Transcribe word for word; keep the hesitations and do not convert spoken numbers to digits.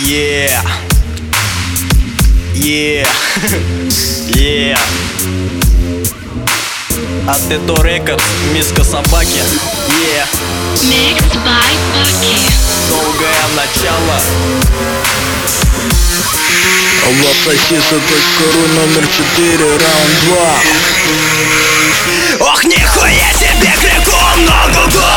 Yeah. Yeah. Yeah. От Тето Рекордс, миска собаки. Yeah. Mixed by Bucky. Долгое начало. Лапсосиса точка ру номер четыре, раунд два. Ох, нихуя себе крикун, много